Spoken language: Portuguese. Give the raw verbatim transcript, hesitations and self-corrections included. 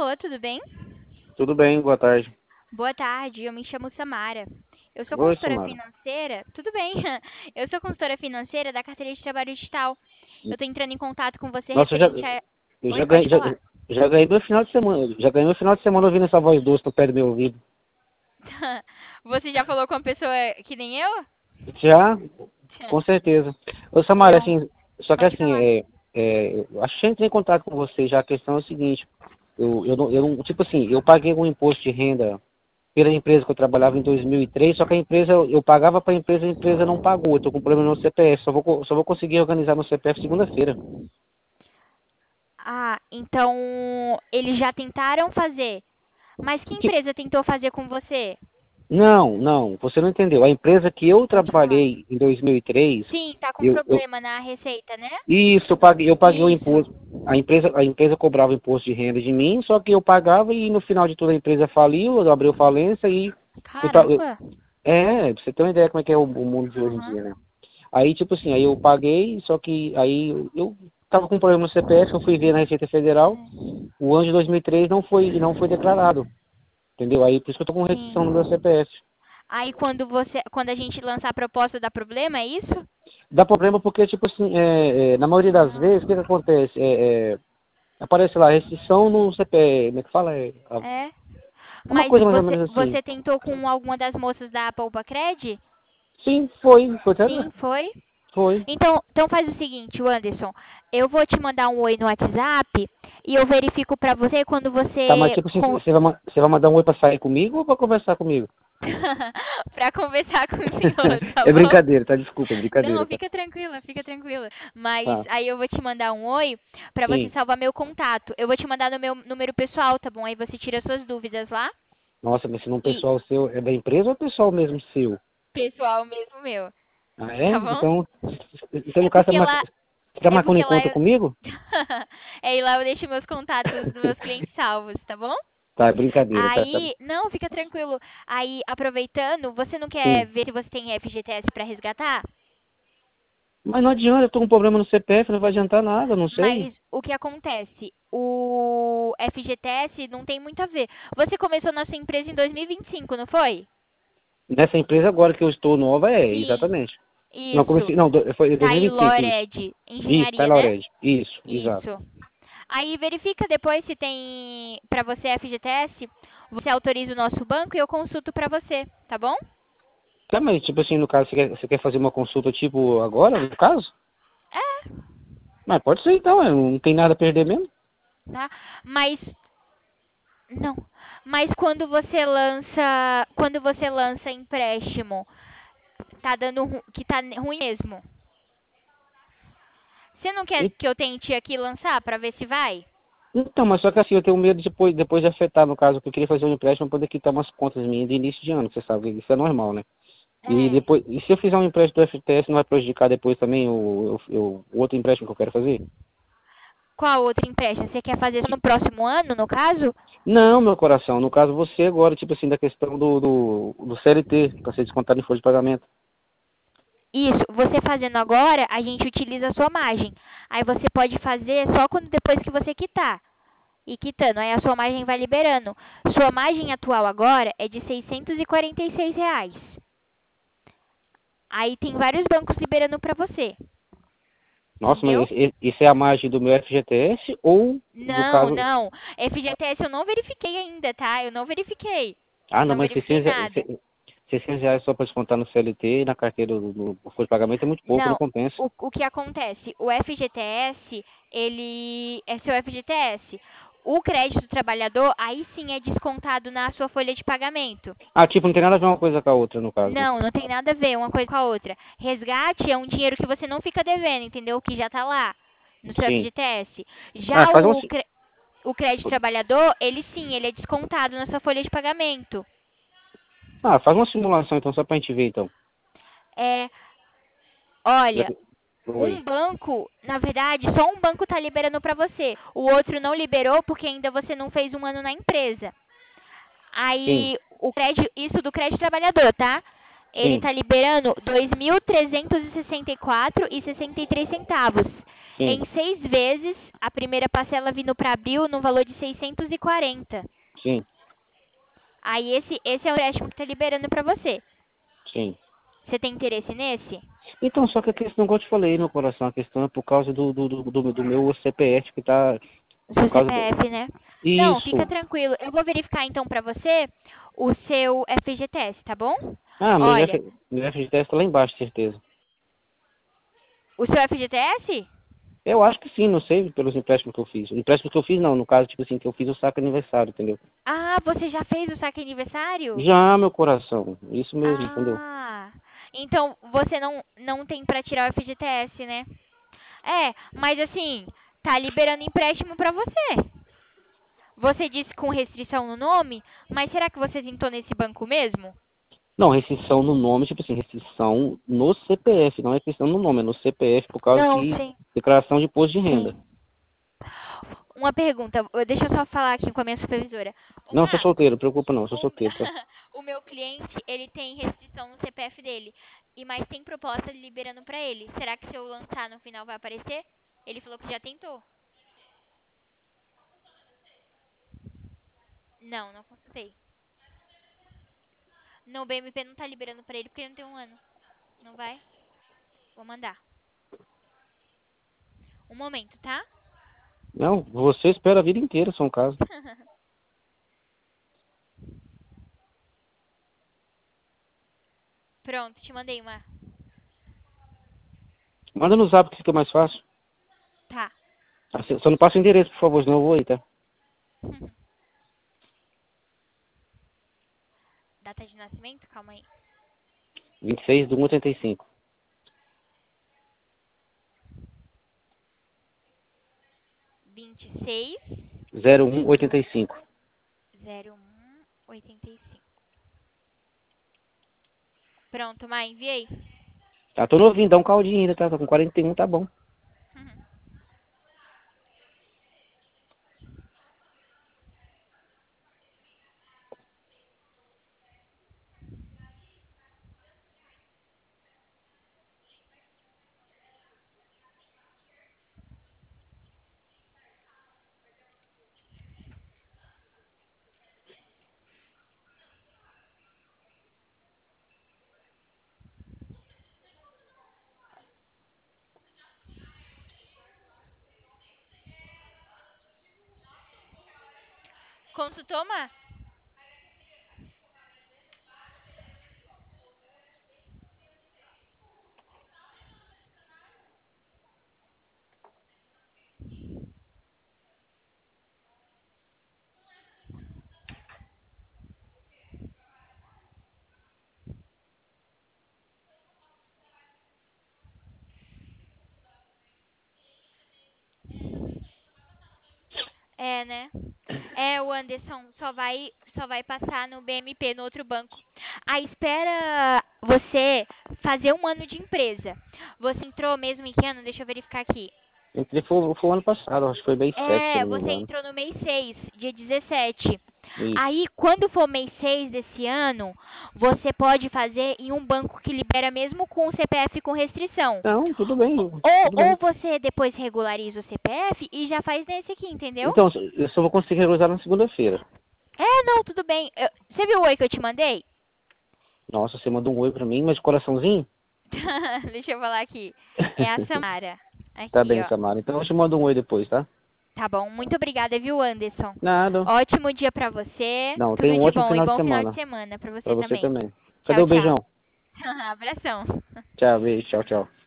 Alô, tudo bem? Tudo bem, boa tarde. Boa tarde, eu me chamo Samara. Eu sou Oi, consultora Samara. financeira. Tudo bem? Eu sou consultora financeira da carteira de trabalho digital. Eu tô entrando em contato com você Nossa, eu já, referente a. eu Oi, já pode ganhei, já, falar. já ganhei meu final de semana. Já ganhei meu final de semana ouvindo essa voz doce no pé do meu ouvido. Você já falou com uma pessoa que nem eu? Já, com certeza. Ô, Samara, Eu. assim, só que Pode assim, falar. é, é, eu acho que eu entrei em contato com você já. A questão é o seguinte, eu, eu, não, eu não, tipo assim, eu paguei um imposto de renda pela empresa que eu trabalhava em dois mil e três, só que a empresa, eu pagava para a empresa, a empresa não pagou. Eu tô com problema no C P F, só vou, co- só vou conseguir organizar meu C P F segunda-feira. Ah, então eles já tentaram fazer. Mas que empresa tentou fazer com você? Não, não, você não entendeu. A empresa que eu Pode falar. trabalhei em dois mil e três, Sim, tá com eu, eu, problema na receita, né? isso, eu paguei, eu paguei o Isso. imposto. A empresa, a empresa cobrava o imposto de renda de mim, só que eu pagava e no final de tudo a empresa faliu, eu abriu falência e eu, ta- eu- Caramba. é, pra você ter uma ideia como é que é o, o mundo de hoje em Aham. dia, né? Aí, tipo assim, aí eu paguei, só que aí eu, eu tava com problema no C P F, eu fui ver na Receita Federal, o ano de dois mil e três não foi, não foi declarado, entendeu? Aí por isso que eu tô com restrição no meu Sim. C P F. Aí quando você, quando a gente lançar a proposta dá problema, é isso? Dá problema porque, tipo assim, é, é, na maioria das vezes, o que, que acontece? É, é, aparece lá, restrição no C P F, como é que fala? É, a- É. é uma Mas coisa mais ou você, menos assim. você tentou com alguma das moças da Poupa Cred? Sim, foi, foi, Sim, sério? foi? Foi. Então, então faz o seguinte, o Anderson, eu vou te mandar um oi no WhatsApp e eu verifico pra você quando Tá, mas você tipo assim, con- você vai, ma- você vai mandar um oi pra sair comigo ou pra conversar comigo? pra conversar com o senhor, tá É bom? brincadeira, tá? Desculpa, é Não, brincadeira, tá? fica tranquila, fica tranquila. Mas Tá, aí eu vou te mandar um oi pra você sim. salvar meu contato. Eu vou te mandar no meu número pessoal, tá bom? Aí você tira suas dúvidas lá. Nossa, mas se não E pessoal seu, é da empresa ou pessoal mesmo seu? pessoal mesmo meu, Ah, é? tá bom? Então, então É no caso, você tá porque mar- lá, você tá é marcando porque lá encontro eu, comigo? é, e lá eu deixo meus contatos dos meus clientes salvos, tá bom? Tá, é brincadeira, tá, tá. Aí, não, fica tranquilo. Aí, aproveitando, você não quer Sim. ver se você tem F G T S pra resgatar? Mas não adianta, eu tô com um problema no C P F, não vai adiantar nada, eu não sei. Mas o que acontece? O F G T S não tem muito a ver. Você começou na sua empresa em dois mil e vinte e cinco, não foi? Nessa empresa agora que eu estou nova, é, Sim, exatamente. Não, isso. comecei, não, do- foi em Taylor dois mil e vinte e cinco, isso. Ed, Isso, engenharia, Taylor né? Laured. Isso, exato. Isso. Aí verifica depois se tem pra você F G T S, você autoriza o nosso banco e eu consulto pra você, tá bom? Tá, mas tipo assim, no caso, você quer, você quer fazer uma consulta tipo agora, no caso? É, Mas pode ser então, é, não tem nada a perder mesmo. tá? Mas não. Mas quando você lança, quando você lança empréstimo, tá dando ru- que tá ruim mesmo. Você não quer E- que eu tente aqui lançar pra ver se vai? Então, mas só que assim, eu tenho medo depois, depois de afetar, no caso, porque eu queria fazer um empréstimo para poder quitar umas contas minhas de início de ano, você sabe, isso é normal, né? E É. depois, e se eu fizer um empréstimo do F T S, não vai prejudicar depois também o, o, o o outro empréstimo que eu quero fazer? Qual outro empréstimo? Você quer fazer no próximo ano, no caso? Não, meu coração. No caso, você agora, tipo assim, da questão do, do, do C L T, para ser descontado em folha de pagamento. Isso, você fazendo agora, a gente utiliza a sua margem. Aí você pode fazer só quando depois que você quitar. E quitando, aí a sua margem vai liberando. Sua margem atual agora é de seiscentos e quarenta e seis reais. Aí tem vários bancos liberando pra você, Nossa, mas entendeu? esse- isso é a margem do meu F G T S ou, no Não, caso... não. F G T S eu não verifiquei ainda, tá? Eu não verifiquei. Ah, não, Não mas verifiquei seiscentos, reais- nada. se- seiscentos reais só para descontar no C L T e na carteira do, do, do folha de pagamento é muito pouco, não Não. compensa. O, o que acontece? O F G T S, ele é seu F G T S. O crédito do trabalhador, aí sim é descontado na sua folha de pagamento. Ah, tipo, não tem nada a ver uma coisa com a outra, no caso, né? Não, não tem nada a ver uma coisa com a outra. Resgate é um dinheiro que você não fica devendo, entendeu? Que já tá lá no seu Sim. F G T S. Ah, Já faz um... o, cre- o crédito trabalhador, ele sim, ele é descontado na sua folha de pagamento. Ah, faz uma simulação, então, só pra gente ver, então. É, Já olha, que- Oi. um banco, na verdade, só um banco está liberando para você. O outro não liberou porque ainda você não fez um ano na empresa. Sim, Aí, o crédito, isso do crédito trabalhador, tá? Ele sim. está liberando dois mil trezentos e sessenta e quatro reais e sessenta e três centavos. Sim, em seis vezes, a primeira parcela vindo para abril no valor de seiscentos e quarenta. sim, Aí esse, esse é o empréstimo que está liberando para você. sim. Você tem interesse nesse? Então, só que a questão que eu te falei, meu coração, a questão é por causa do, do, do, do, do meu C P F que tá. O Por seu causa do. C P F, né? Não, fica Isso. tranquilo. Eu vou verificar então para você o seu F G T S, tá bom? Ah, meu Olha, F, meu F G T S tá lá embaixo, certeza. o seu F G T S? Eu acho que sim, não sei, pelos empréstimos que eu fiz. Empréstimos que eu fiz, não, no caso, tipo assim, que eu fiz o saco aniversário, entendeu? Ah, você já fez o saque aniversário? Já, meu coração, isso mesmo, entendeu? Ah, então você não, não tem para tirar o F G T S, né? É, mas assim, tá liberando empréstimo para você. Você disse com restrição no nome, mas será que você zentou nesse banco mesmo? Não, restrição no nome, tipo assim, restrição no C P F, não é restrição no nome, é no C P F por causa Não, de sim. declaração de imposto de renda. Sim. Uma pergunta, deixa eu só falar aqui com a minha supervisora. Ô, Não, sou Marcos, solteiro, não preocupa não, sou o, solteiro, tá? o meu cliente, ele tem restrição no C P F dele, e mas tem proposta liberando pra ele. Será que se eu lançar no final vai aparecer? Ele falou que já tentou. Não, não consultei. No B M P não tá liberando pra ele porque ele não tem um ano. Não vai? Vou mandar. Um momento, tá? Não, você espera a vida inteira, são caso. Pronto, te mandei uma. Manda no zap que fica mais fácil. Tá. Tá, Só não passa o endereço, por favor, senão eu vou aí, tá? Data de nascimento? Calma aí. vinte e seis de um de oitenta e cinco. vinte e seis, zero um oitenta e cinco. zero um, oitenta e cinco. Pronto, Mai, enviei. Tá, tô novinho, dá um caldinho ainda, tá? Tô com quarenta e um, tá bom. Consultou, Má? É, né? É, o Anderson só vai, só vai passar no B M P, no outro banco. Aí espera você fazer um ano de empresa. Você entrou mesmo em que ano? Deixa eu verificar aqui. Entrei foi, foi o ano passado, acho que foi mês sete, se eu É, não me você engano. entrou no mês seis, dia dezessete. Isso. Aí, quando for mês seis desse ano, você pode fazer em um banco que libera mesmo com o C P F com restrição. Não, tudo bem, Ou, tudo ou bem. você depois regulariza o C P F e já faz nesse aqui, entendeu? Então, eu só vou conseguir regularizar na segunda-feira. É, não, tudo bem. Eu- você viu o oi que eu te mandei? Nossa, você mandou um oi pra mim, mas de coraçãozinho? Deixa eu falar aqui. É a Samara. Tá Aqui, bem, ó. Samara. Então eu te mando um oi depois, tá? Tá bom, muito obrigada, viu, Anderson? Nada. Ótimo dia pra você. Não, tenha Tudo um de ótimo bom e final de bom final de semana. semana pra Pra você você também. também. Cadê Tchau, o tchau. beijão? Abração. Tchau, beijo, tchau, tchau.